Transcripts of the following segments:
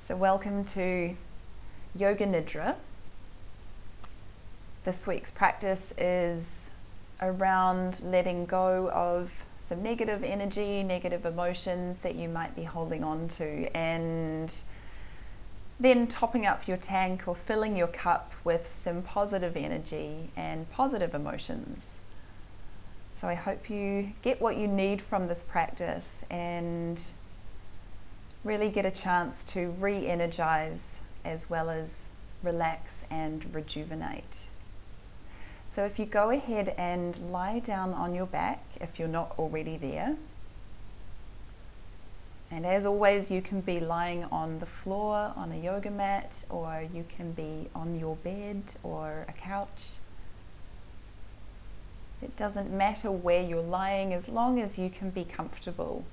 So welcome to Yoga Nidra. This week's practice is around letting go of some negative energy, negative emotions that you might be holding on to, and then topping up your tank or filling your cup with some positive energy and positive emotions. So I hope you get what you need from this practice and really get a chance to re-energize as well as relax and rejuvenate. So if you go ahead and lie down on your back if you're not already there. And as always, you can be lying on the floor on a yoga mat, or you can be on your bed or a couch. It doesn't matter where you're lying as long as you can be comfortable.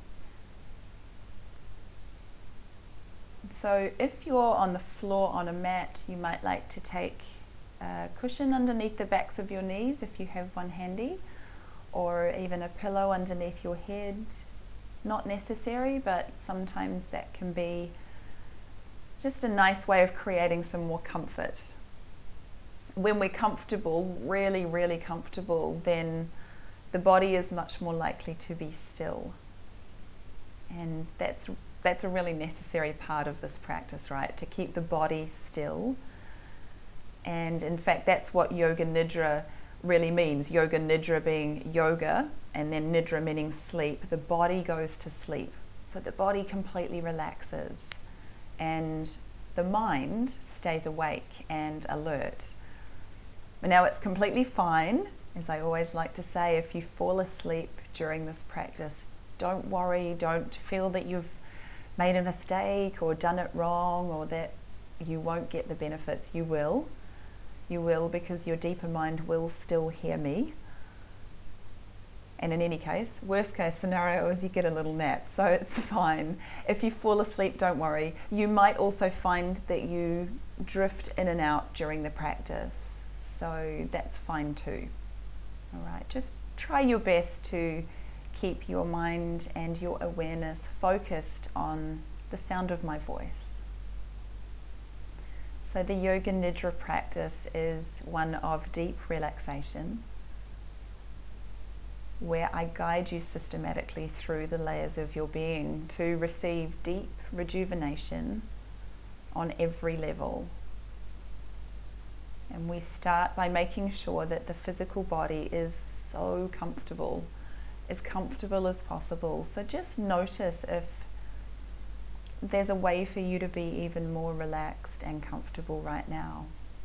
So if you're on the floor on a mat, you might like to take a cushion underneath the backs of your knees if you have one handy, or even a pillow underneath your head. Not necessary, but sometimes that can be just a nice way of creating some more comfort. When we're comfortable, really, really comfortable, then the body is much more likely to be still. And that's a really necessary part of this practice, right? To keep the body still. And in fact, that's what Yoga Nidra really means. Yoga Nidra being yoga, and then Nidra meaning sleep. The body goes to sleep. So the body completely relaxes. And the mind stays awake and alert. Now it's completely fine, as I always like to say, if you fall asleep during this practice, don't worry, don't feel that you've made a mistake or done it wrong or that you won't get the benefits. You will. You will, because your deeper mind will still hear me. And in any case, worst case scenario is you get a little nap, so it's fine. If you fall asleep, don't worry. You might also find that you drift in and out during the practice, so that's fine too. All right, just try your best to keep your mind and your awareness focused on the sound of my voice. So the Yoga Nidra practice is one of deep relaxation, where I guide you systematically through the layers of your being to receive deep rejuvenation on every level. And we start by making sure that the physical body is so comfortable, as comfortable as possible. So just notice if there's a way for you to be even more relaxed and comfortable right now.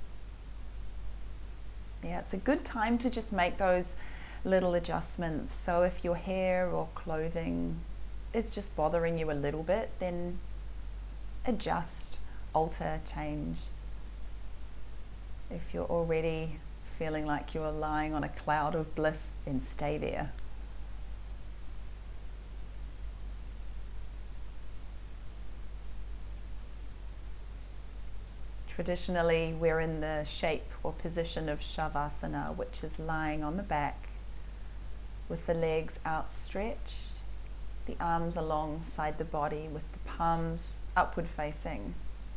Yeah, it's a good time to just make those little adjustments. So if your hair or clothing is just bothering you a little bit, then adjust, alter, change. If you're already feeling like you're lying on a cloud of bliss, then stay there. Traditionally, we're in the shape or position of Shavasana, which is lying on the back with the legs outstretched, the arms alongside the body with the palms upward facing.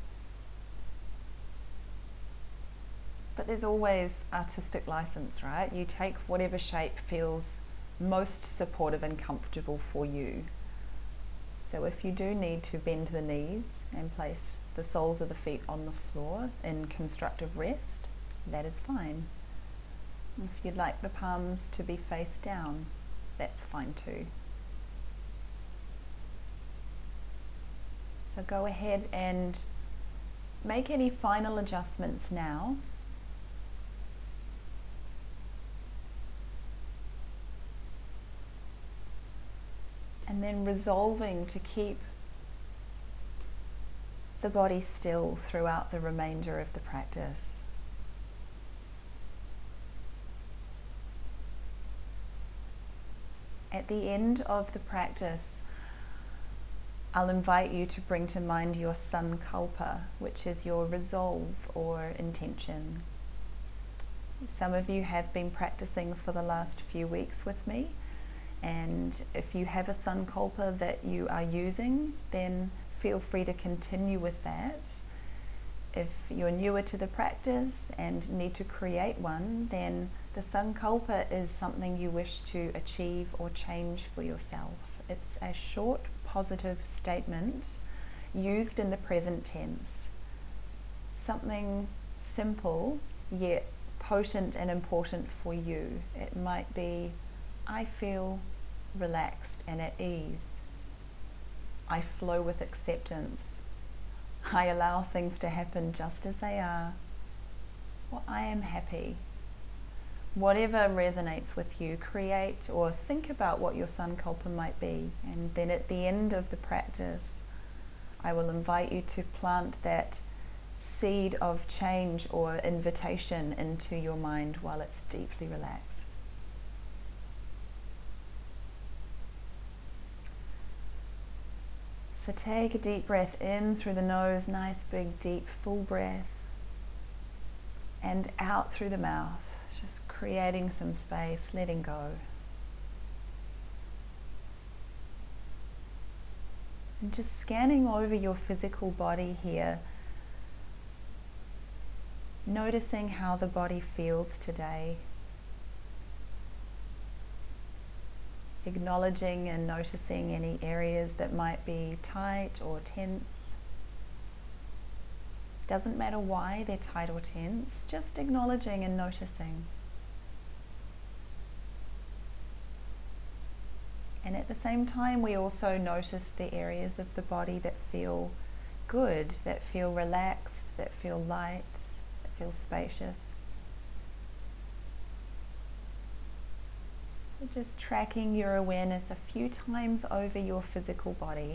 But there's always artistic license, right? You take whatever shape feels most supportive and comfortable for you. So if you do need to bend the knees and place the soles of the feet on the floor in constructive rest, that is fine. If you'd like the palms to be face down, that's fine too. So go ahead and make any final adjustments now. And then resolving to keep the body still throughout the remainder of the practice. At the end of the practice, I'll invite you to bring to mind your sankalpa, which is your resolve or intention. Some of you have been practicing for the last few weeks with me. And if you have a sankalpa that you are using, then feel free to continue with that. If you're newer to the practice and need to create one, then the Sankalpa is something you wish to achieve or change for yourself. It's a short positive statement used in the present tense. Something simple yet potent and important for you. It might be, I feel relaxed and at ease. I flow with acceptance. I allow things to happen just as they are. Or I am happy. Whatever resonates with you, create or think about what your Sankalpa might be. And then at the end of the practice, I will invite you to plant that seed of change or invitation into your mind while it's deeply relaxed. So take a deep breath in through the nose, nice big deep full breath, and out through the mouth, just creating some space, letting go. And just scanning over your physical body here, noticing how the body feels today. Acknowledging and noticing any areas that might be tight or tense. Doesn't matter why they're tight or tense, just acknowledging and noticing. And at the same time, we also notice the areas of the body that feel good, that feel relaxed, that feel light, that feel spacious. So just tracking your awareness a few times over your physical body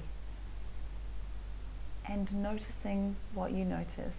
and noticing what you notice.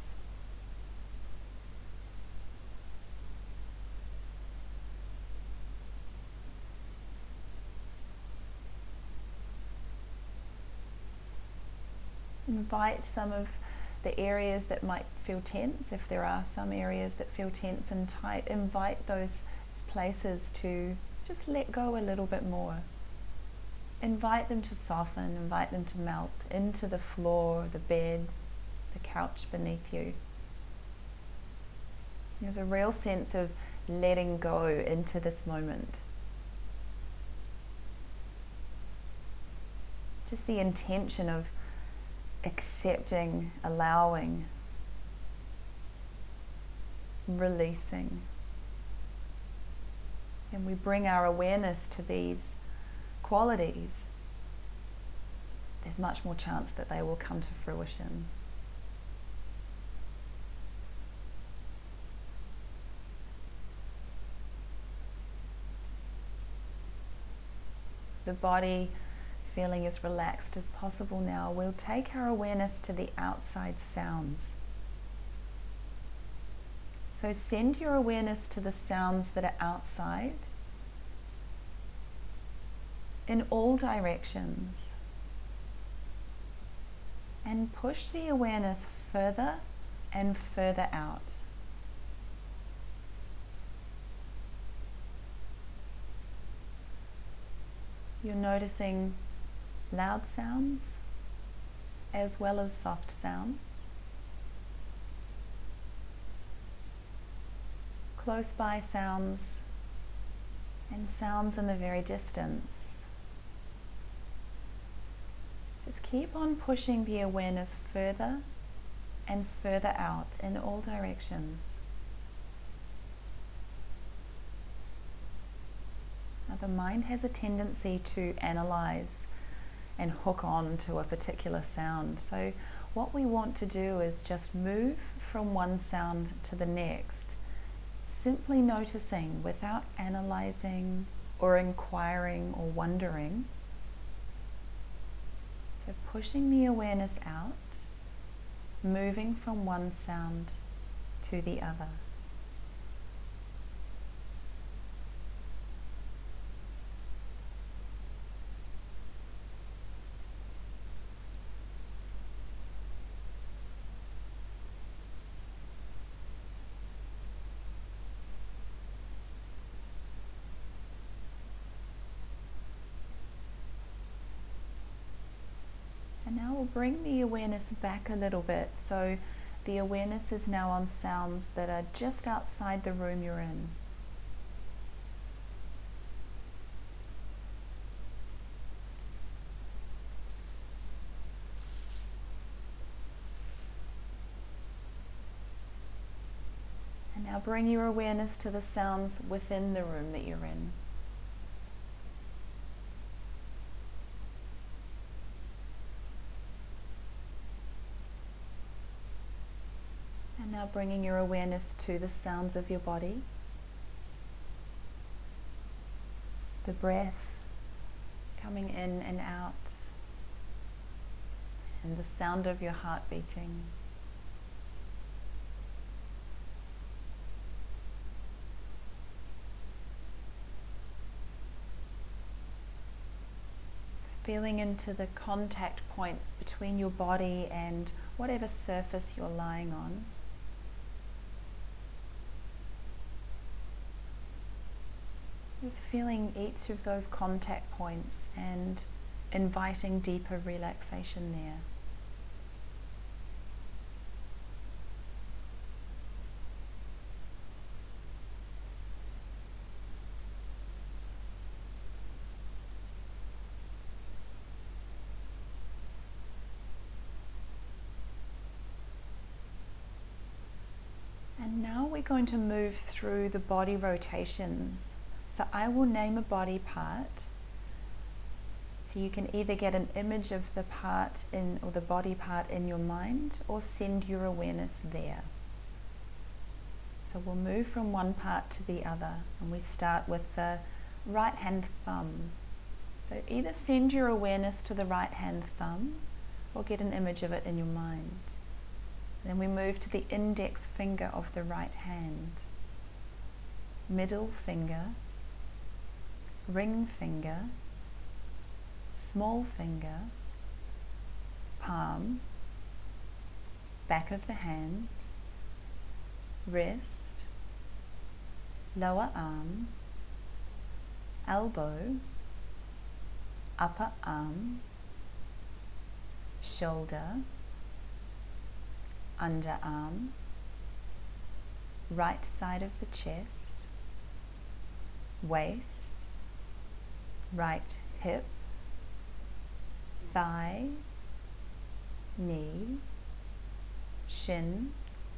Invite some of the areas that might feel tense, if there are some areas that feel tense and tight, invite those places to just let go a little bit more. Invite them to soften, invite them to melt into the floor, the bed, the couch beneath you. There's a real sense of letting go into this moment. Just the intention of accepting, allowing, releasing. And we bring our awareness to these qualities, there's much more chance that they will come to fruition. The body feeling as relaxed as possible now, we'll take our awareness to the outside sounds. So send your awareness to the sounds that are outside in all directions and push the awareness further and further out. You're noticing loud sounds as well as soft sounds. Close by sounds and sounds in the very distance. Just keep on pushing the awareness further and further out in all directions. Now the mind has a tendency to analyze and hook on to a particular sound. So what we want to do is just move from one sound to the next, simply noticing without analyzing or inquiring or wondering. So pushing the awareness out, moving from one sound to the other. And now we'll bring the awareness back a little bit. So the awareness is now on sounds that are just outside the room you're in. And now bring your awareness to the sounds within the room that you're in. And now bringing your awareness to the sounds of your body, the breath coming in and out, and the sound of your heart beating. Just feeling into the contact points between your body and whatever surface you're lying on. Just feeling each of those contact points and inviting deeper relaxation there. And now we're going to move through the body rotations. So I will name a body part. So you can either get an image of the part in, or the body part in your mind, or send your awareness there. So we'll move from one part to the other, and we start with the right hand thumb. So either send your awareness to the right hand thumb, or get an image of it in your mind. Then we move to the index finger of the right hand, middle finger, ring finger, small finger, palm, back of the hand, wrist, lower arm, elbow, upper arm, shoulder, underarm, right side of the chest, waist, right hip, thigh, knee, shin,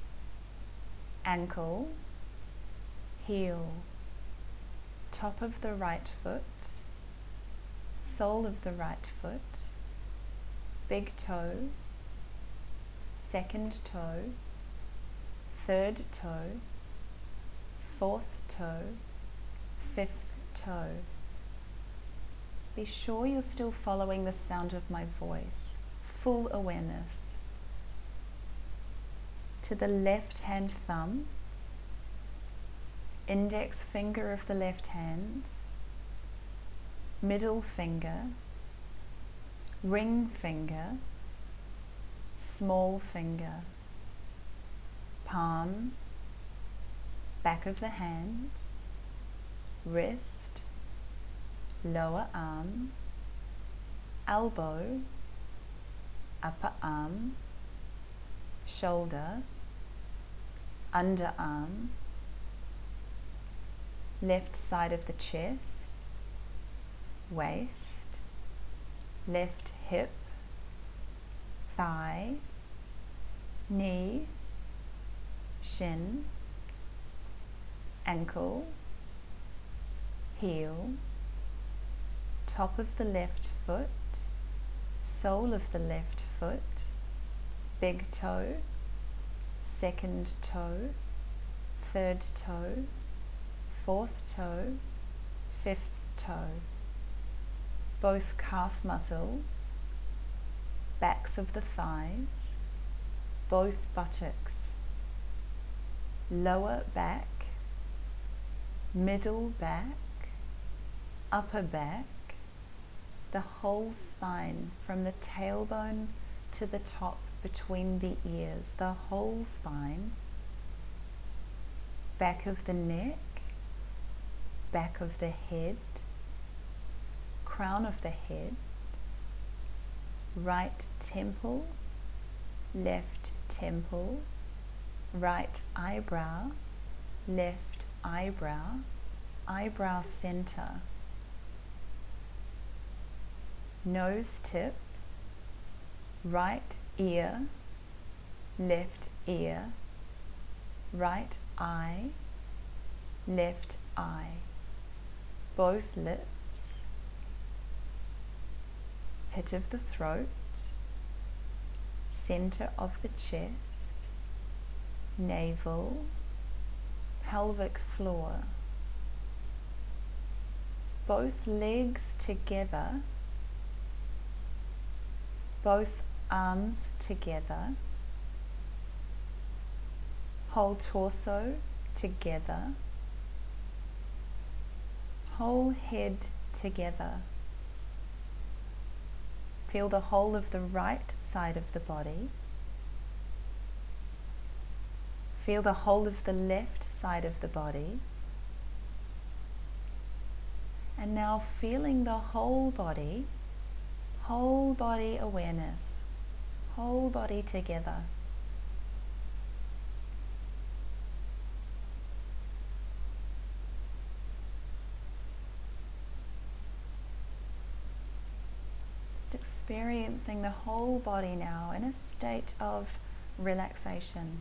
ankle, heel, top of the right foot, sole of the right foot, big toe, second toe, third toe, fourth toe, fifth toe. Be sure you're still following the sound of my voice, full awareness. To the left hand thumb, index finger of the left hand, middle finger, ring finger, small finger, palm, back of the hand, wrist, lower arm, elbow, upper arm, shoulder, underarm, left side of the chest, waist, left hip, thigh, knee, shin, ankle, heel, top of the left foot, sole of the left foot, big toe, second toe, third toe, fourth toe, fifth toe. Both calf muscles, backs of the thighs, both buttocks, lower back, middle back, upper back, the whole spine from the tailbone to the top between the ears, the whole spine, back of the neck, back of the head, crown of the head, right temple, left temple, right eyebrow, left eyebrow, eyebrow center, nose tip, right ear, left ear, right eye, left eye, both lips, pit of the throat, center of the chest, navel, pelvic floor, both legs together, both arms together, whole torso together, whole head together. Feel the whole of the right side of the body. Feel the whole of the left side of the body. And now feeling the whole body awareness, whole body together. Just experiencing the whole body now in a state of relaxation.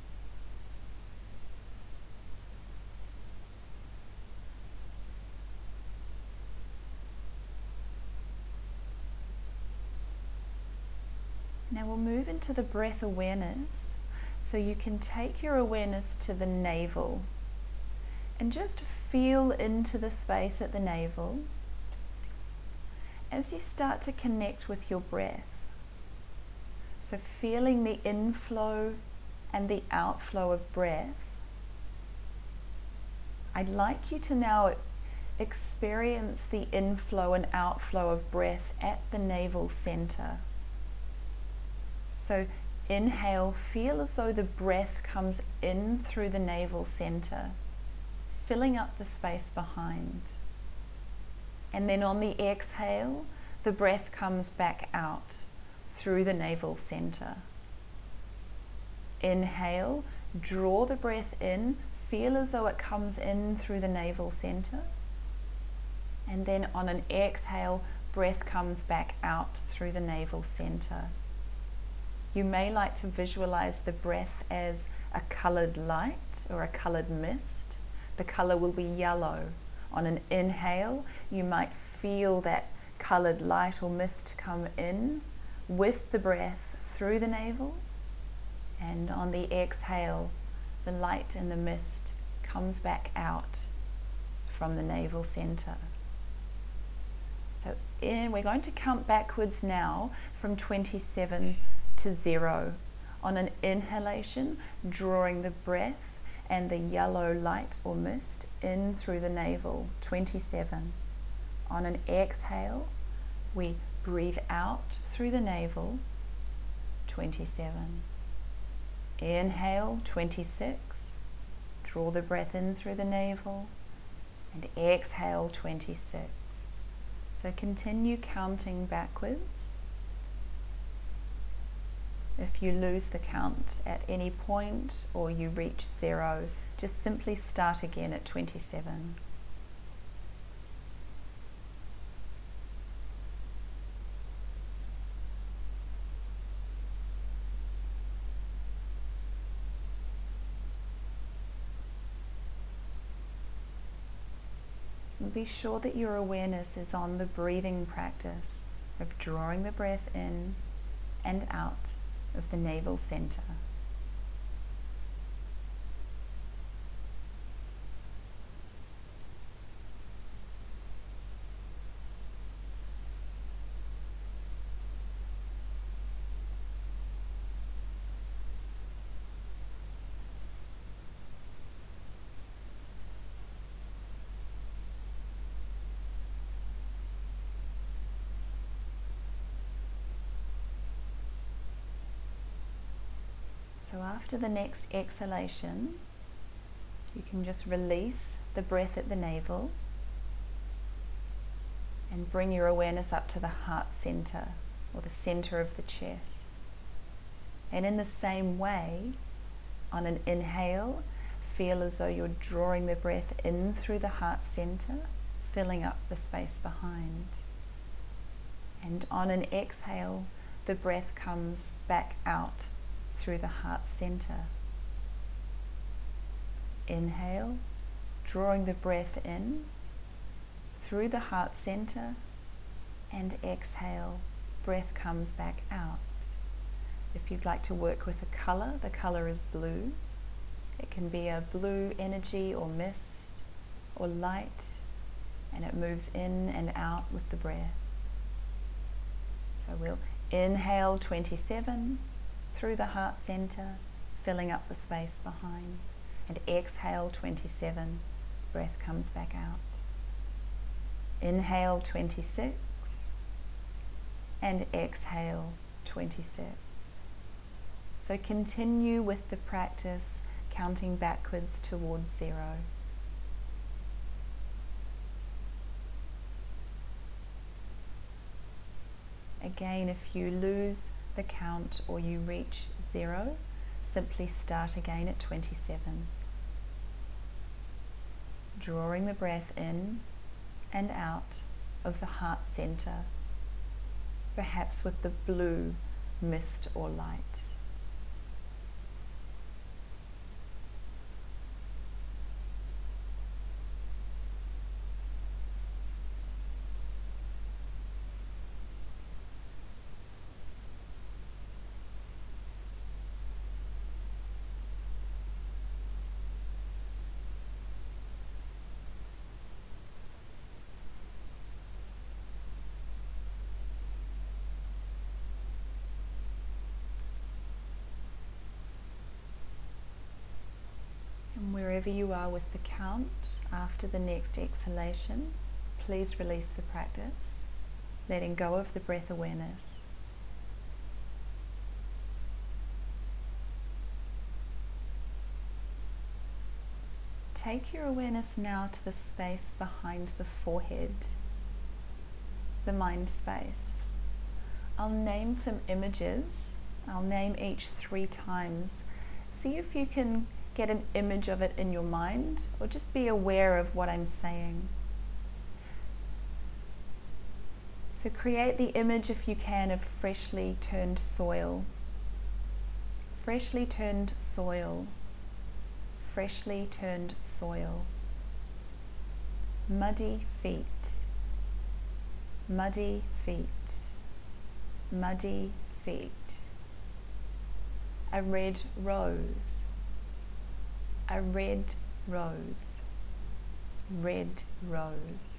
Now we'll move into the breath awareness, so you can take your awareness to the navel and just feel into the space at the navel as you start to connect with your breath. So feeling the inflow and the outflow of breath. I'd like you to now experience the inflow and outflow of breath at the navel center. So inhale, feel as though the breath comes in through the navel center, filling up the space behind. And then on the exhale, the breath comes back out through the navel center. Inhale, draw the breath in, feel as though it comes in through the navel center. And then on an exhale, breath comes back out through the navel center. You may like to visualize the breath as a colored light or a colored mist. The color will be yellow. On an inhale, you might feel that colored light or mist come in with the breath through the navel. And on the exhale, the light and the mist comes back out from the navel center. So we're going to count backwards now from 27 to 0. On an inhalation, drawing the breath and the yellow light or mist in through the navel, 27. On an exhale, we breathe out through the navel, 27. Inhale, 26. Draw the breath in through the navel, and exhale, 26. So continue counting backwards. If you lose the count at any point or you reach 0, just simply start again at 27. And be sure that your awareness is on the breathing practice of drawing the breath in and out of the navel center. So after the next exhalation, you can just release the breath at the navel and bring your awareness up to the heart center. or the center of the chest. And in the same way, on an inhale, feel as though you're drawing the breath in through the heart center, filling up the space behind. And on an exhale, the breath comes back out through the heart center. Inhale, drawing the breath in through the heart center, and exhale, breath comes back out. If you'd like to work with a color, the color is blue. It can be a blue energy or mist or light, and it moves in and out with the breath. So we'll inhale 27 through the heart center, filling up the space behind, and exhale 27, breath comes back out. Inhale 26 and exhale 26. So continue with the practice, counting backwards towards 0. Again, if you lose the count or you reach 0, simply start again at 27. Drawing the breath in and out of the heart center, perhaps with the blue mist or light. Wherever you are with the count, after the next exhalation, please release the practice, letting go of the breath awareness. Take your awareness now to the space behind the forehead, the mind space. I'll name some images. I'll name each 3 times. See if you can get an image of it in your mind, or just be aware of what I'm saying. So create the image, if you can, of freshly turned soil. Freshly turned soil. Freshly turned soil. Muddy feet. Muddy feet. Muddy feet. A red rose. A red rose. Red rose.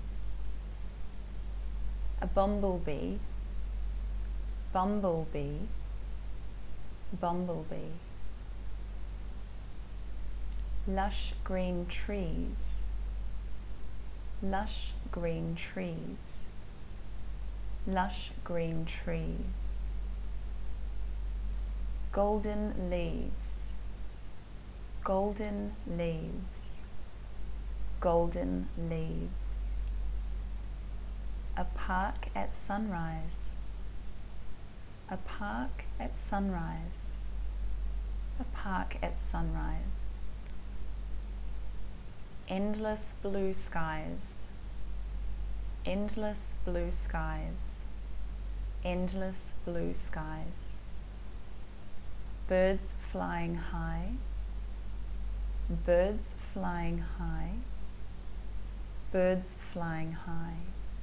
A bumblebee. Bumblebee. Bumblebee. Lush green trees. Lush green trees. Lush green trees. Golden leaves. Golden leaves. Golden leaves. A park at sunrise. A park at sunrise. A park at sunrise. Endless blue skies. Endless blue skies. Endless blue skies. Birds flying high. Birds flying high. Birds flying high.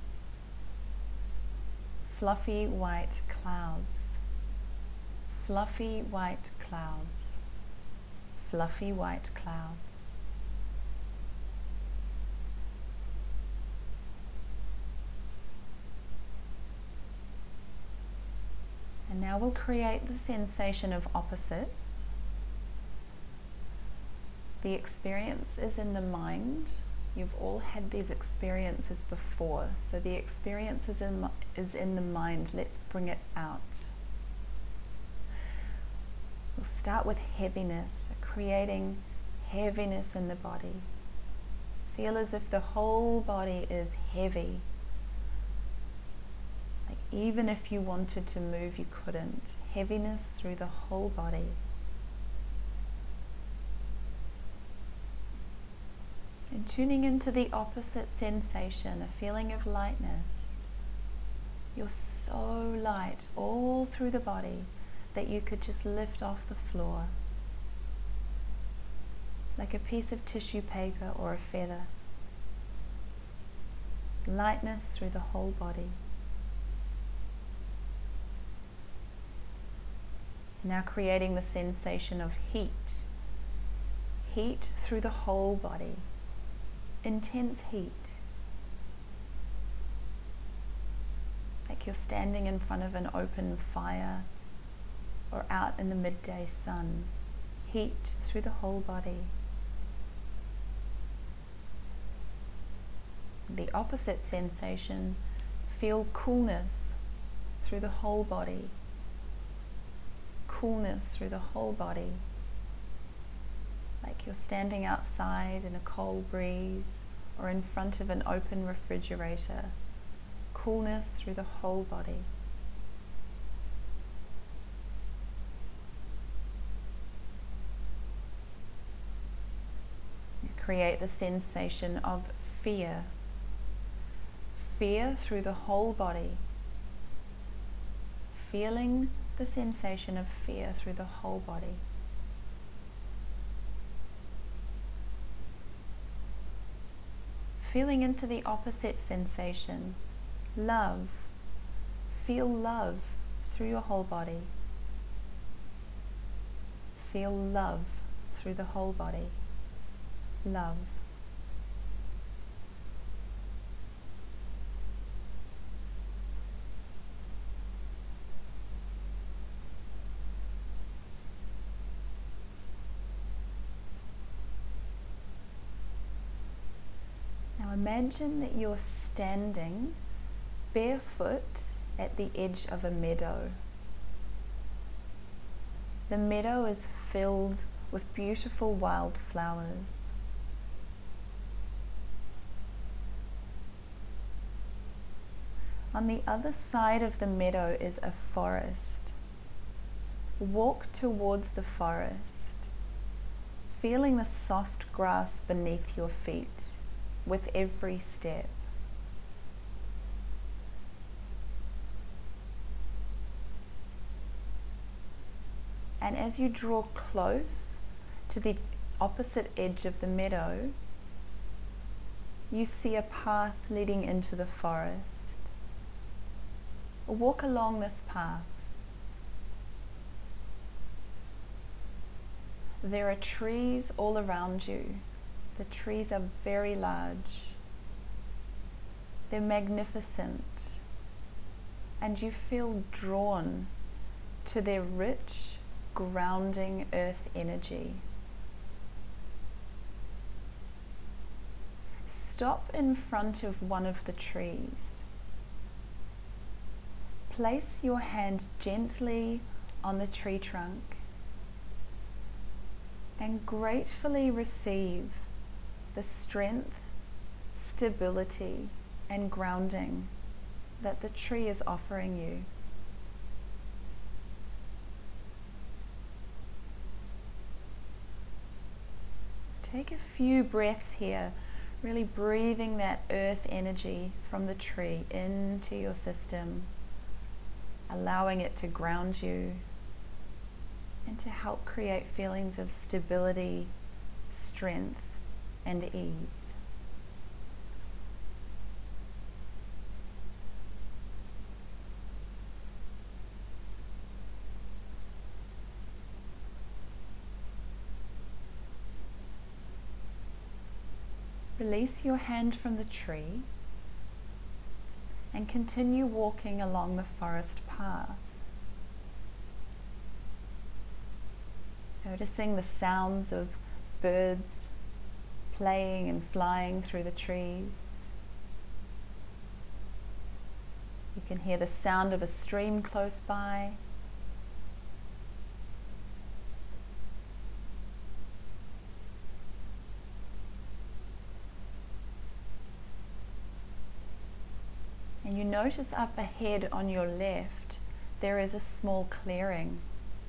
Fluffy white clouds. Fluffy white clouds. Fluffy white clouds. And now we'll create the sensation of opposites. The experience is in the mind. You've all had these experiences before, so the experience is in the mind. Let's bring it out. We'll start with heaviness, creating heaviness in the body. Feel as if the whole body is heavy, like Even if you wanted to move, you couldn't. Heaviness through the whole body. And tuning into the opposite sensation, a feeling of lightness. You're so light all through the body that you could just lift off the floor like a piece of tissue paper or a feather. Lightness through the whole body. Now creating the sensation of heat. Heat through the whole body. Intense heat. Like you're standing in front of an open fire or out in the midday sun. Heat through the whole body. The opposite sensation, feel coolness through the whole body. Coolness through the whole body. Like you're standing outside in a cold breeze or in front of an open refrigerator. Coolness through the whole body. You create the sensation of fear. Fear through the whole body. Feeling the sensation of fear through the whole body. Feeling into the opposite sensation, love. Feel love through your whole body. Feel love through the whole body. Love. Imagine that you're standing barefoot at the edge of a meadow. The meadow is filled with beautiful wildflowers. On the other side of the meadow is a forest. Walk towards the forest, feeling the soft grass beneath your feet. With every step. And as you draw close to the opposite edge of the meadow, you see a path leading into the forest. Walk along this path. There are trees all around you. The trees are very large. They're magnificent. And you feel drawn to their rich, grounding earth energy. Stop in front of one of the trees. Place your hand gently on the tree trunk and gratefully receive the strength, stability, and grounding that the tree is offering you. Take a few breaths here, really breathing that earth energy from the tree into your system, allowing it to ground you and to help create feelings of stability, strength, and ease. Release your hand from the tree and continue walking along the forest path. Noticing the sounds of birds playing and flying through the trees. You can hear the sound of a stream close by. And you notice up ahead on your left, there is a small clearing.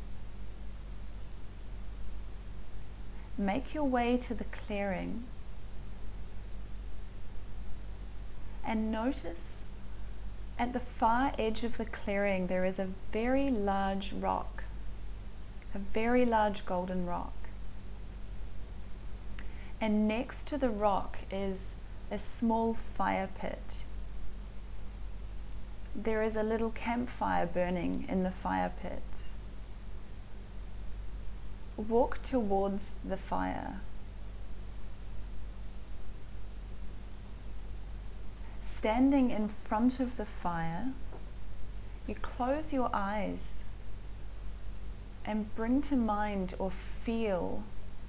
Make your way to the clearing and notice at the far edge of the clearing there is a very large rock, a very large golden rock. And next to the rock is a small fire pit. There is a little campfire burning in the fire pit. Walk towards the fire. Standing in front of the fire, you close your eyes and bring to mind or feel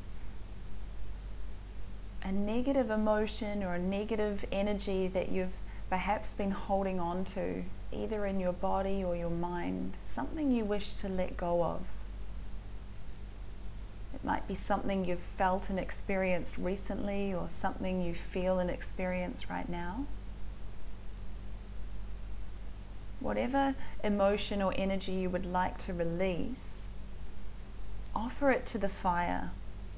a negative emotion or a negative energy that you've perhaps been holding on to, either in your body or your mind, something you wish to let go of. It might be something you've felt and experienced recently, or something you feel and experience right now. Whatever emotion or energy you would like to release, offer it to the fire.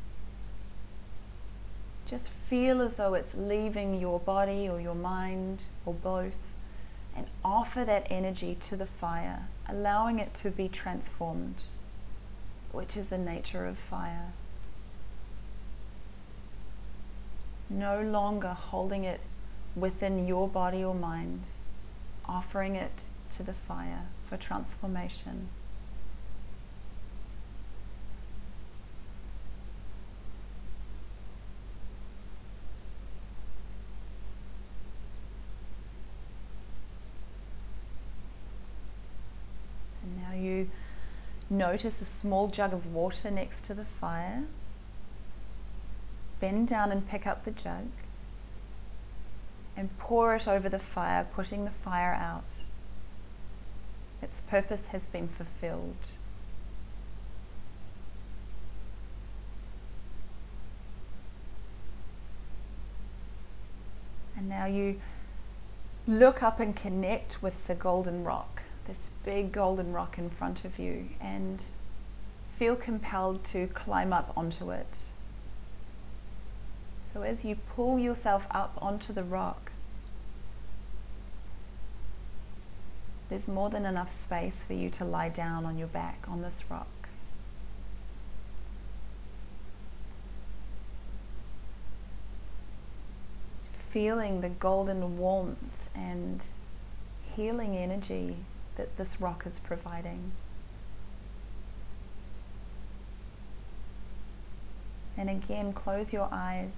Just feel as though it's leaving your body or your mind or both, and offer that energy to the fire, allowing it to be transformed, which is the nature of fire. No longer holding it within your body or mind, offering it to the fire for transformation. And now you notice a small jug of water next to the fire. Bend down and pick up the jug and pour it over the fire, putting the fire out. Its purpose has been fulfilled. And now you look up and connect with the golden rock, this big golden rock in front of you, and feel compelled to climb up onto it. So as you pull yourself up onto the rock, there's more than enough space for you to lie down on your back on this rock. Feeling the golden warmth and healing energy that this rock is providing. And again, close your eyes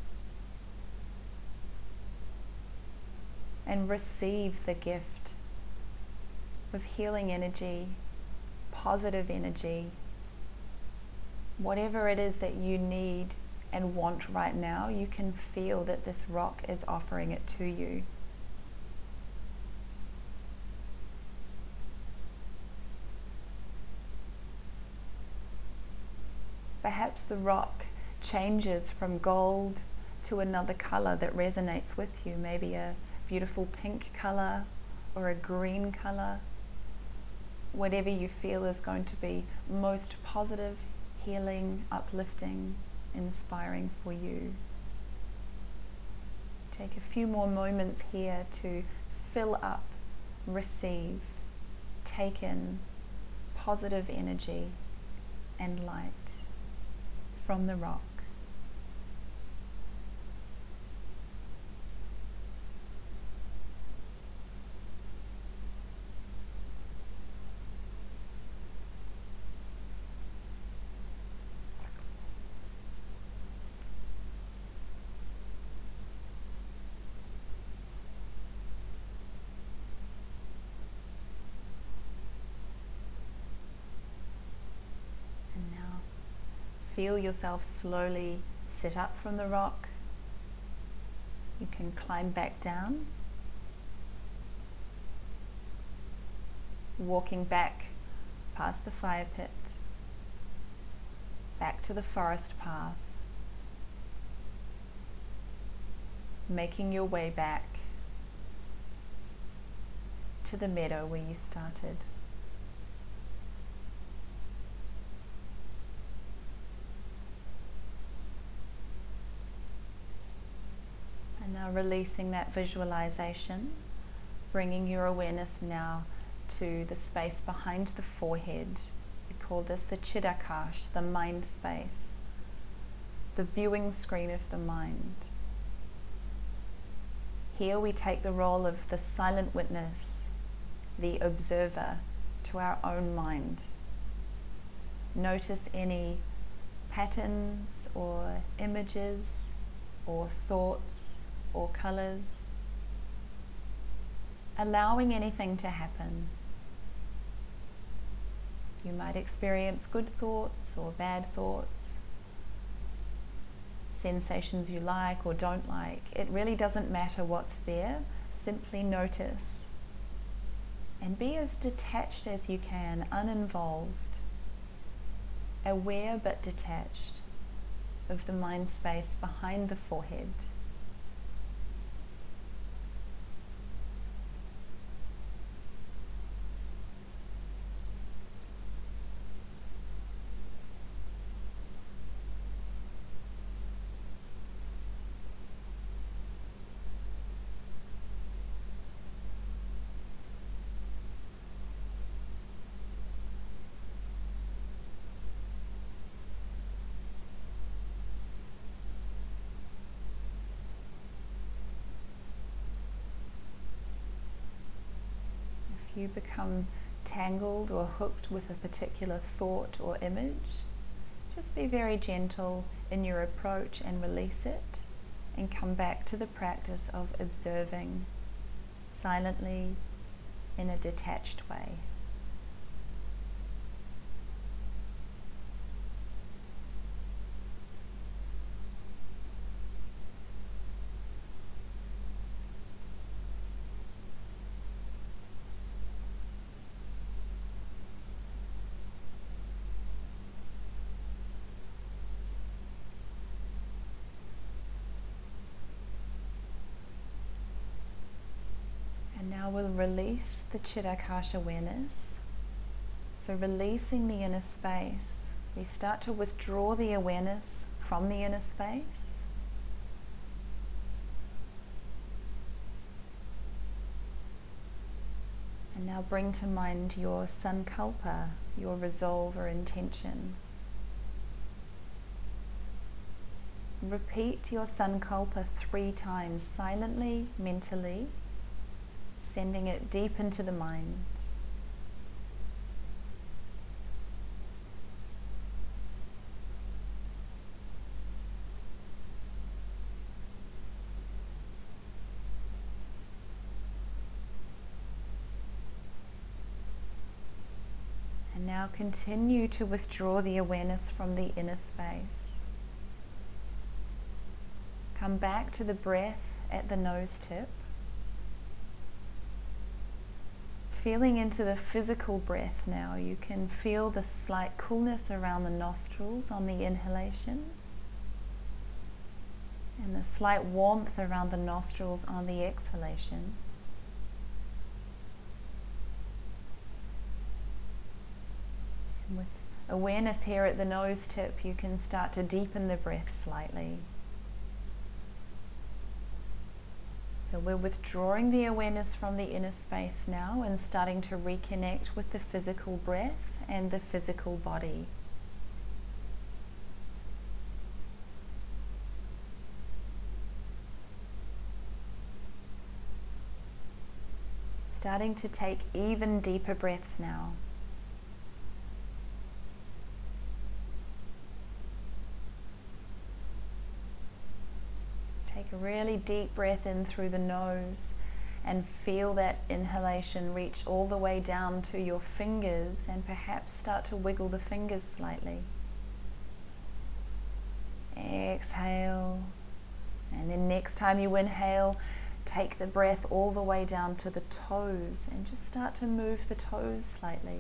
and receive the gift of healing energy, positive energy, whatever it is that you need and want right now. You can feel that this rock is offering it to you. Perhaps the rock changes from gold to another color that resonates with you, maybe a beautiful pink color or a green color. Whatever you feel is going to be most positive, healing, uplifting, inspiring for you. Take a few more moments here to fill up, receive, take in positive energy and light from the rock. Feel yourself slowly sit up from the rock. You can climb back down, walking back past the fire pit, back to the forest path, making your way back, to the meadow where you started. And now releasing that visualization, bringing your awareness now to the space behind the forehead. We call this the Chidakash, the mind space, the viewing screen of the mind. Here we take the role of the silent witness, the observer to our own mind. Notice any patterns or images or thoughts or colors, allowing anything to happen. You might experience good thoughts or bad thoughts, sensations you like or don't like. It really doesn't matter what's there. Simply notice and be as detached as you can, uninvolved, aware but detached of the mind space behind the forehead. You become tangled or hooked with a particular thought or image, just be very gentle in your approach and release it, and come back to the practice of observing silently in a detached way. Now we'll release the Chidakash awareness. So releasing the inner space, we start to withdraw the awareness from the inner space. And now bring to mind your sankalpa, your resolve or intention. Repeat your sankalpa 3 times silently, mentally, sending it deep into the mind. And now continue to withdraw the awareness from the inner space. Come back to the breath at the nose tip. Feeling into the physical breath now, you can feel the slight coolness around the nostrils on the inhalation and the slight warmth around the nostrils on the exhalation. And with awareness here at the nose tip, you can start to deepen the breath slightly. So we're withdrawing the awareness from the inner space now and starting to reconnect with the physical breath and the physical body. Starting to take even deeper breaths now. Take a really deep breath in through the nose and feel that inhalation reach all the way down to your fingers, and perhaps start to wiggle the fingers slightly. Exhale, and then next time you inhale, take the breath all the way down to the toes and just start to move the toes slightly.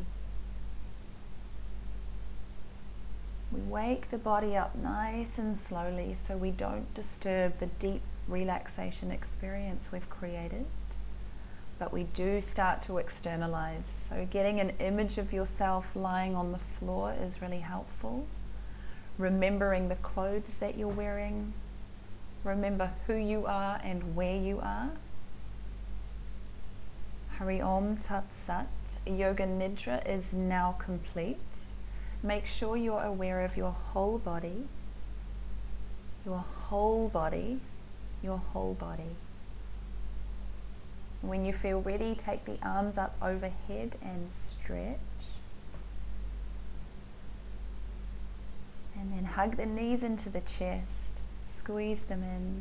We wake the body up nice and slowly so we don't disturb the deep relaxation experience we've created. but we do start to externalize. So getting an image of yourself lying on the floor is really helpful. Remembering the clothes that you're wearing. Remember who you are and where you are. Hari Om Tat Sat. Yoga Nidra is now complete. Make sure you're aware of your whole body. Your whole body. Your whole body. When you feel ready, take the arms up overhead and stretch. And then hug the knees into the chest. Squeeze them in.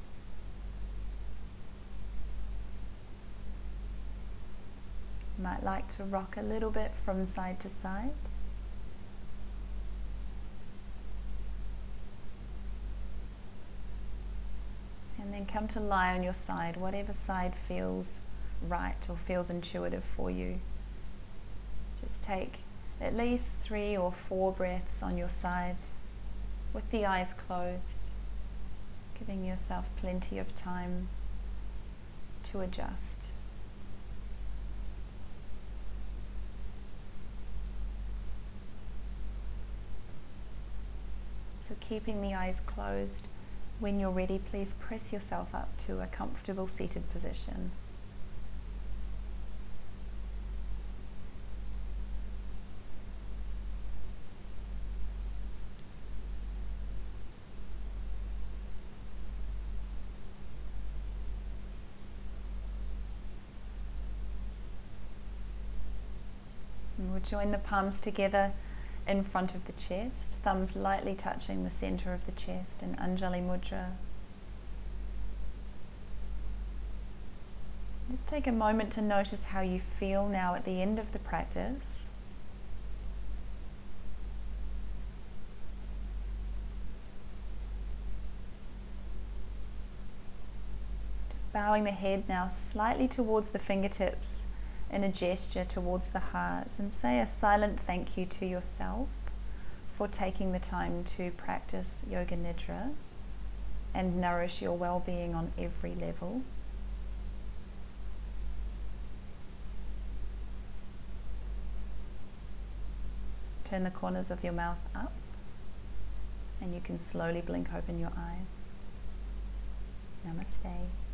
You might like to rock a little bit from side to side. And then come to lie on your side, whatever side feels right or feels intuitive for you. Just take at least 3 or 4 breaths on your side with the eyes closed, giving yourself plenty of time to adjust. So keeping the eyes closed. When you're ready, please press yourself up to a comfortable seated position. And we'll join the palms together in front of the chest, thumbs lightly touching the center of the chest in Anjali Mudra. Just take a moment to notice how you feel now at the end of the practice. Just bowing the head now slightly towards the fingertips in a gesture towards the heart, and say a silent thank you to yourself for taking the time to practice Yoga Nidra and nourish your well-being on every level. Turn the corners of your mouth up, and you can slowly blink open your eyes. Namaste.